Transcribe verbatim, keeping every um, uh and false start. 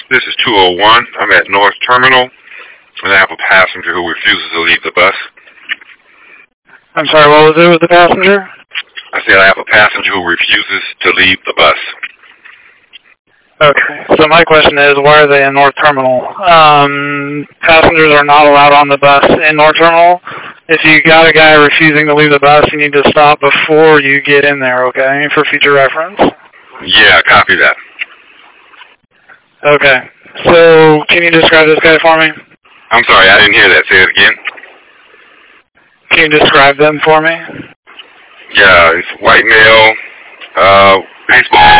This is two oh one. I'm at North Terminal, and I have a passenger who refuses to leave the bus. I'm sorry, what was it with the passenger? I said I have a passenger who refuses to leave the bus. Okay, so my question is, why are they in North Terminal? Um, passengers are not allowed on the bus in North Terminal. If you got a guy refusing to leave the bus, you need to stop before you get in there, okay, for future reference? Yeah, copy that. Okay, so can you describe this guy for me? I'm sorry, I didn't hear that. Say it again. Can you describe them for me? Yeah, it's white male, uh, baseball.